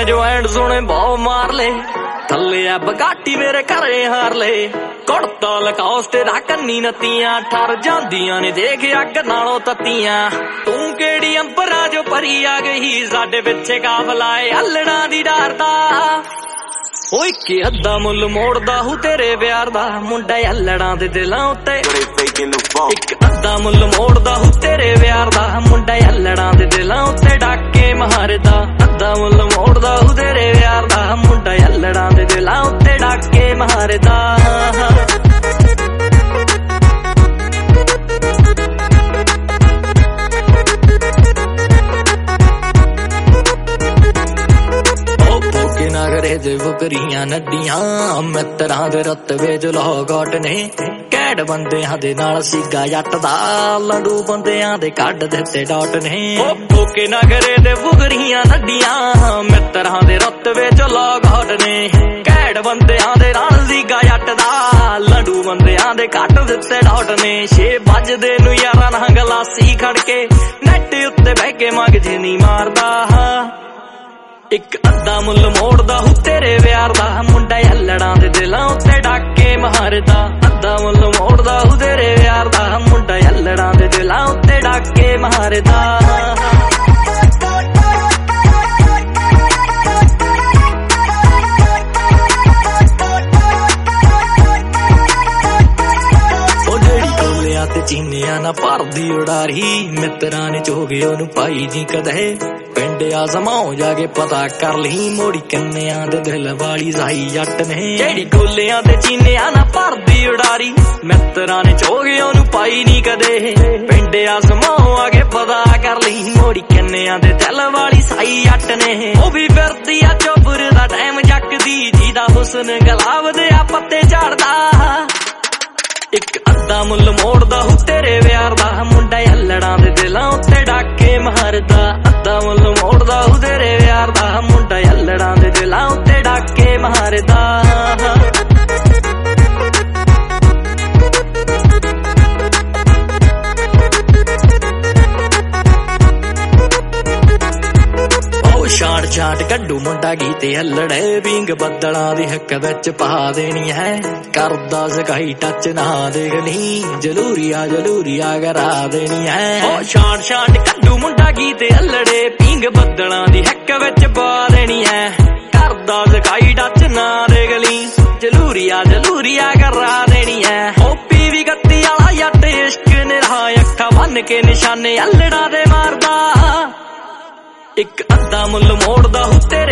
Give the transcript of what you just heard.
मैं जो एंड सुने भाव मार ले थले आ बगाटी मेरे घरे हार ले कुड़ता लकाओस तेरा कन्नी नत्तियां ठर जांदियां ने देख अग नालों तत्तियां तू केड़ी अंबरा जो परी आ गई साडे पिछे काफला ए अल्लड़ा दी डारदा ओ इक अद्धा मुल मोड़दा हूं तेरे प्यार दा मुंडा अल्लड़ा दे दिलां उत्ते इक अद्धा मुल मोड़दा हूं तेरे प्यार दा मुंडा अल्लड़ा दे दिलां उत्ते डाके मारदा अद्धा मुल मोड़दा हूं तेरे प्यार दा मुंडा अल्लड़ा दे दिलां उत्ते डाके मारदा नगरे दे बुकरियां नड्डियां मित्तरां दे रतवे च लौगट ने कैड बंदियां दे नाल सीगा जट दा लंडू बंदियां दे कड्ड दित्ते डॉट ने भूखे नगरे दे बुकरियां नड्डियां मित्तरां दे रतवे च लौगट ने कैड बंदियां दे नाल सीगा जट दा लंडू बंदियां दे कड्ड दित्ते डॉट ने 6 वजदे नूं यारां नाल गलासी खड़के नैट उत्ते बह के मग नी मारदा इक अद्धा मुल मोड़दा हूं तेरे प्यार दा मुंडा अल्लड़ा दे दिलां उत्ते डाके मारदा अद्धा मुल मोड़दा हूं तेरे प्यार दा मुंडा अल्लड़ा दे दिलां उत्ते डाके मारदा चीनिया ना भरदी उड़ारी मित्रा ने चोगे ओनू पाई जी कदे पिंड आ समाओ जाके पता कर ली मोड़ी कन्निया दे दिल वाली साई जट ने जेड़ी गोलियां ते चीनिया ना भरदी उड़ारी मित्रा ने चोगे ओनू पाई नी कदे पिंड आ समाओ आके पता कर ली मोड़ी कन्निया दे दिल वाली साई जट ने ओ भी फिरदी आ चोबर दा टाइम जकदी जीदा हुस्न गुलाब दे आ पत्ते झाड़दा इक अद्धा मुल मोड़दा हूं तेरे प्यार दा मुंडा अल्लड़ा दे दिलां उत्ते डाके मारदा अद्धा मुल मोड़दा हूं तेरे प्यार दा मुंडा अल्लड़ा दे दिलां उत्ते डाके मारदा छाट छाट कड्डू मुंडा गीते अल्लड़े बिंग बदलां दी हक विच पा देनी है करदा सकाई टच ना देखनी जलूरिया करा देनी है ओ छाट छाट कड्डू मुंडा गीते अल्लड़े बिंग बदलां दी हक विच पा देनी है करदा सकाई टच ना देखनी जलूरिया करा देनी है ओ पीवी गत्ती आला जट इश्क निरा अखा बन के निशाने अल्लड़ा दे मारदा इक अद्धा मुल मोड़दा हूं तेरे